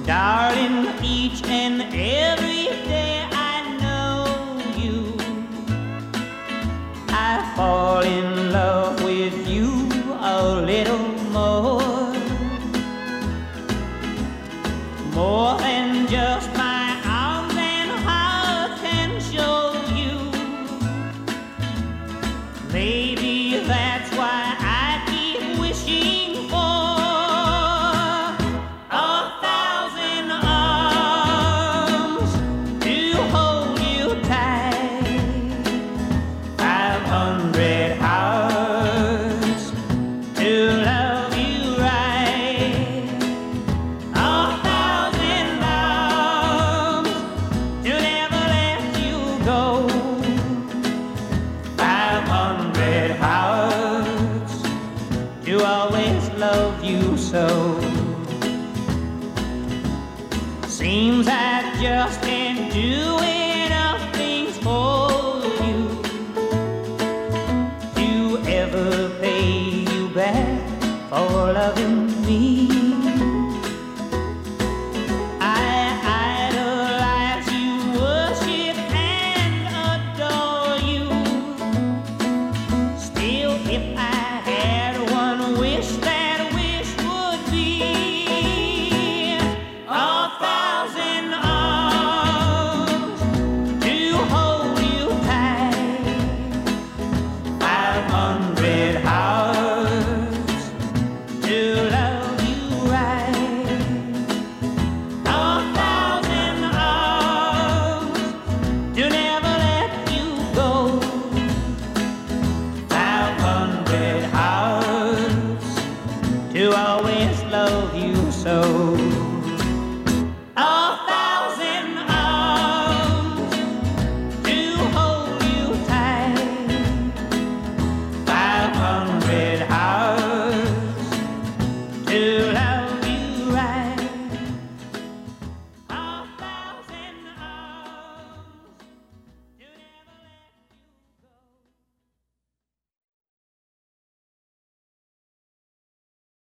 Darling, each and every day I know you, I fall in love with you a little more than just my arms and heart can show you. Maybe that's why I keep wishing for to always love you so. Seems I just can't do enough things for you to ever pay you back for loving me.